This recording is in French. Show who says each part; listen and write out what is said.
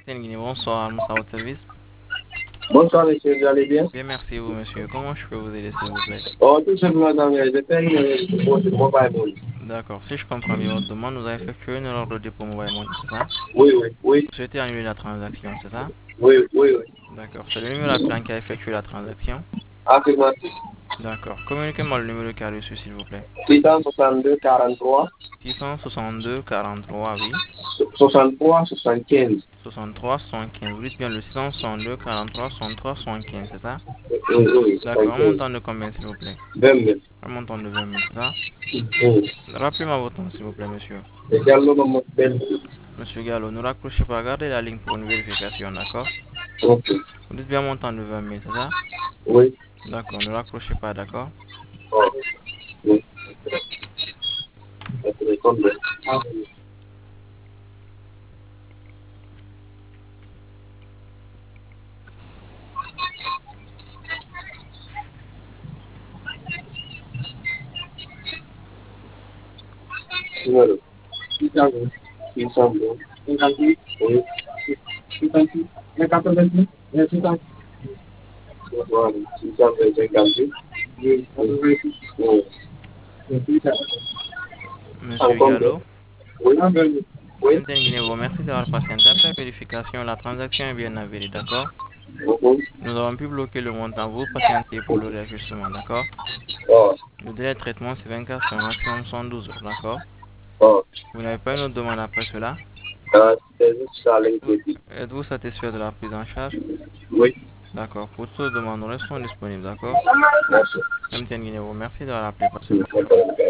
Speaker 1: Guinée, bonsoir, Moussa au service.
Speaker 2: Bonsoir, monsieur, vous allez bien?
Speaker 1: Bien, merci vous, monsieur. Comment je peux vous aider, s'il vous plaît?
Speaker 2: Oh, tout simplement, j'ai fait une mobile money.
Speaker 1: D'accord, si je comprends bien votre demande, nous avons effectué une ordre de dépôt mobile money, c'est ça?
Speaker 2: Oui, oui, oui,
Speaker 1: Vous souhaitez annuler la transaction, c'est ça?
Speaker 2: oui, oui, oui.
Speaker 1: D'accord, c'est le numéro appelant qui a effectué la transaction.
Speaker 2: Affirmatif.
Speaker 1: D'accord, communiquez-moi le numéro qui a reçu, s'il vous plaît.
Speaker 2: 662 43
Speaker 1: 662 43, oui.
Speaker 2: 63 75.
Speaker 1: 63 75. Vous dites bien le 662 43 63 75, c'est ça?
Speaker 2: Oui, oui,
Speaker 1: D'accord, un
Speaker 2: 75.
Speaker 1: montant de combien, s'il vous plaît?
Speaker 2: 20 000.
Speaker 1: Un montant de 20 000, c'est ça?
Speaker 2: Oui.
Speaker 1: Rappelez-moi votre nom, s'il vous plaît, monsieur.
Speaker 2: Et Diallo Mamadou Ben.
Speaker 1: Monsieur Gallo, ne raccrochez pas, gardez la ligne pour une vérification, d'accord?
Speaker 2: Ok.
Speaker 1: Vous dites bien montant de 20 000, c'est ça?
Speaker 2: Oui.
Speaker 1: D'accord, ne raccrochez pas, d'accord?
Speaker 2: Oh, oui. Ok, combien? Numéro. 602. 602. 58. Oui. 58. 88. 58. 658. Oui. Oui. En
Speaker 1: Monsieur
Speaker 2: combien?
Speaker 1: Gallo,
Speaker 2: Oui. Oui.
Speaker 1: Semten Guinée, merci d'avoir patienté. Après vérification, la transaction est bien avérée, d'accord?
Speaker 2: Mhm.
Speaker 1: Nous avons pu bloquer le montant. Vous patientez pour le réajustement, d'accord?
Speaker 2: Oh,
Speaker 1: Le délai de traitement, c'est 24 heures, maximum 112 heures, d'accord?
Speaker 2: oh.
Speaker 1: Vous n'avez pas une autre demande après cela?
Speaker 2: C'est juste ça l'inquiétude.
Speaker 1: Êtes-vous satisfait de la prise en charge?
Speaker 2: Oui.
Speaker 1: D'accord. Pour toute demande, nous restons disponibles, d'accord?
Speaker 2: Merci.
Speaker 1: Semten Guinée, merci d'avoir appelé. Passez une bonne journée.
Speaker 2: Merci.